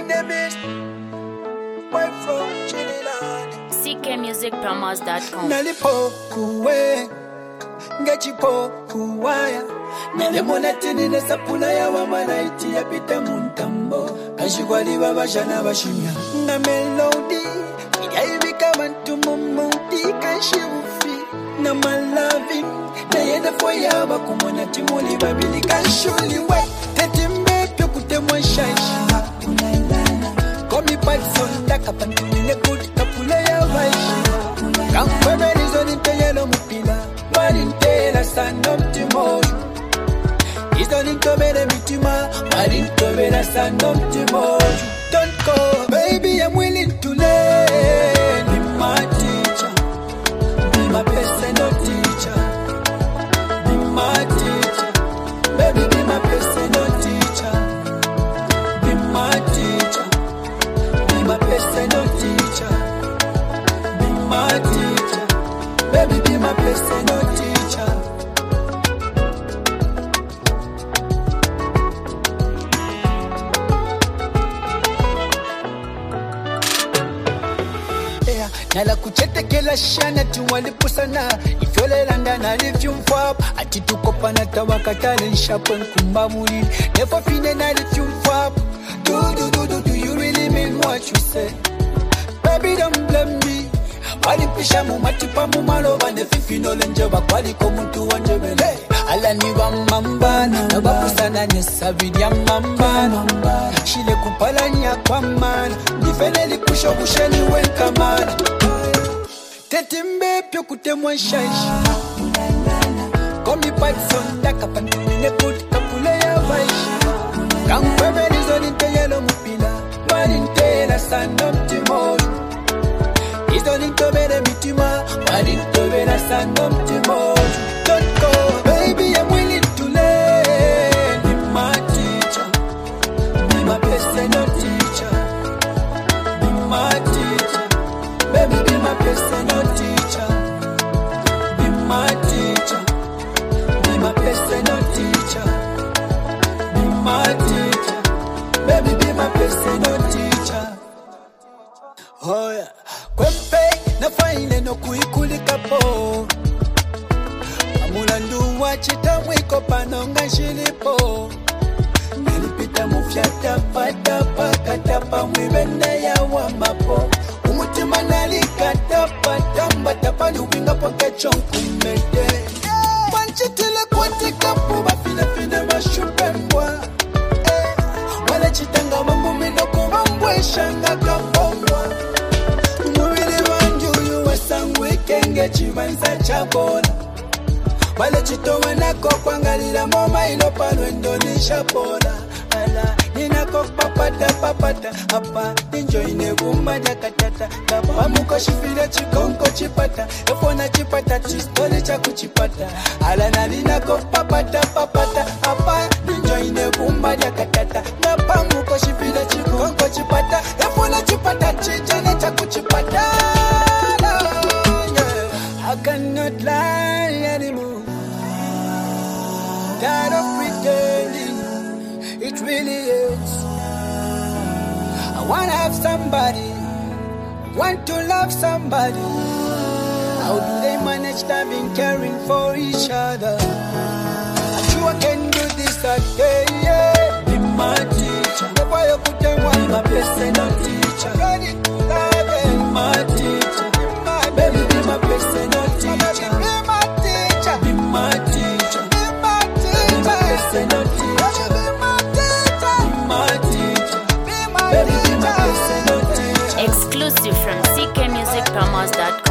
enemies. Boy from Trinidad. ckmusicpromos.com. Nalipo kuwe, ngechipo kuwaya. Nalemona tini nesapuna ya wamanaiti ya pita muntambo. Kashigwali babashana bashimya. Na melody, iyaibika bantu mumuti kashiufi. Na malavi, na yenda foya bakumona timuli babili kashuli we. Tetimbe pyo kutemwa shaisha. Call me Patson, daka pantimine good kapula ya vaishi. Kamkwebe lizo ninteyelo mupila. Marintela sanom timoju. Izo nintobele mitima. Marintobela sanom timoju. Don't go, baby, I'm willing to learn. Be my teacher. Be my personal teacher. Be my teacher. Baby, be my personal teacher. Be my teacher. Be my personal teacher. Be my teacher. Baby, be my personal teacher. Nala kuchete kela shana tuwalipusana ifyole landa na lithium fab ati tukopana tawakatale nshapo nkumba muli never fine na lithium fab do you really mean what you say? Baby, don't blame me. Walipisha mumatipa mumaloba nefifino lenjeba kwaliko muntu wanjebele alani wa mambana nabapusana nesabidi ya mambana shile kupalanya kwa mana nifeneli kusho kusheni wenkamana tetimbe pyo kutemwa shaisha komi Patson daka pantimine kuti kapule ya vaishi kamkwebe lizo ninteyelo mupila marintela sanom timoju izo nintobele mitima marintobela sanom timoju. Don't go, baby, I'm willing to learn. Be my teacher. Be my personal teacher. Be my teacher. Baby, be my personal teacher. Be my teacher. Be my personal teacher. Be my teacher. Baby, be my personal teacher. Oh yeah. Kwepe na faile no kuikulika po. Amulandu wachita mwiko panonga shilipo. Nilipita mufyata patapa katapa mwibende ya wamapo. Umutima nalikatapa tamba tapa luwinga poke chonkumete. Wanchitile kwati kapu bafine bashupembwa. Wale chitanga wambumino kumambwe shanga kapombwa. Mwili wanjuyu wasangwe kenge chivanza chabona. Wale chitowa nako kwangalila moma ilopalo endonisha pola. Ala, ninako papata, apa, ninjo inegumba jakatata. Kapa muko shifile chikonko chipata. Efona chipata, chistole chaku chipata. Ala na ninako papata, apa, ninjo inegumba jakatata. Kapa muko shifile chikonko chipata. Efona chipata, chichane chaku chipata. I cannot lie anymore. Tired of pretending, it really is. I wanna have somebody, want to love somebody. How do they manage loving, caring for each other? I'm sure I can do this again, yeah. Be my teacher, the boy who put them on my personal teacher. Ready to love it. Be my teacher, baby, be my personal teacher. Be my teacher, be my teacher. Personal teacher. Be my teacher. Be my teacher. Exclusive from ckmusicpromos.com.